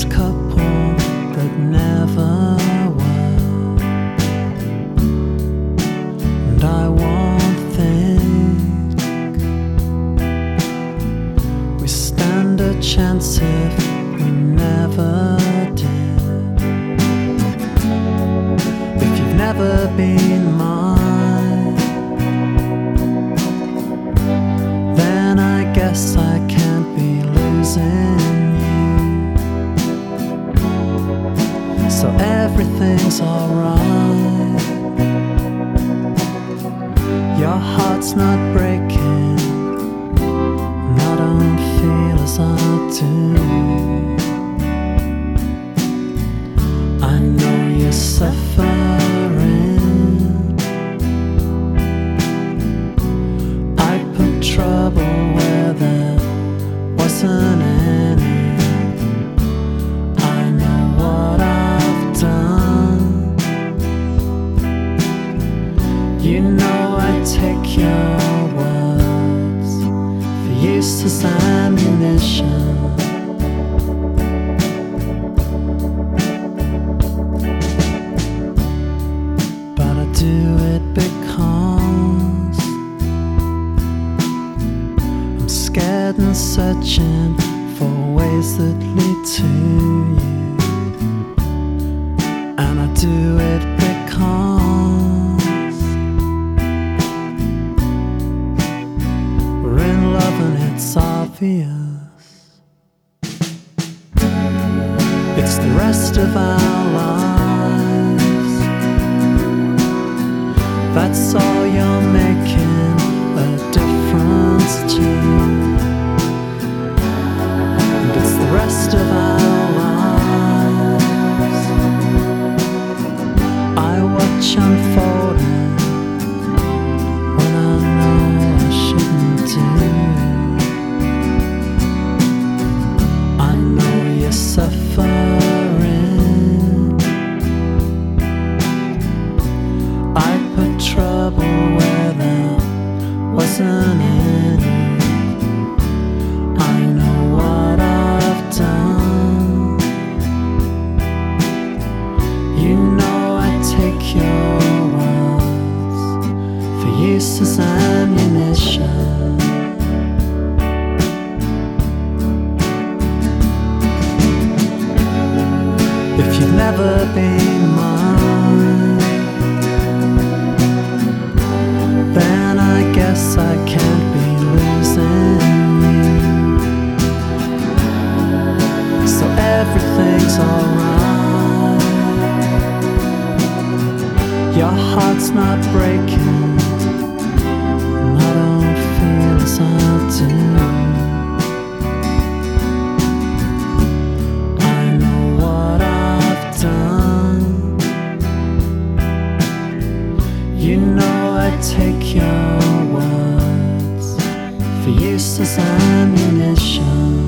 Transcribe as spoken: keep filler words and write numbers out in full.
lost couple that never were. And I won't think we stand a chance if we never did. If you've never been mine, then I guess I can't be losing you. So everything's alright. Your heart's not breaking, and I don't feel as I do. I know you're suffering. I put trouble where there wasn't any. I know what I've done. You know I take your words for use as ammunition. But I do it because I'm scared and searching for ways that lead to you. And I do it because we're in love and it's obvious. It's the rest of our lives. That's all you're making a difference to. And it's the rest of our lives I watch unfolding when I know I shouldn't do. I know you're suffering. I put trouble where there wasn't any. I know what I've done. You know I take your words for use as ammunition. If you've never been mine, then I guess I can't be losing you. So everything's alright. Your heart's not breaking, and I don't feel as I do. I know what I've done. You know I take your words for use as ammunition.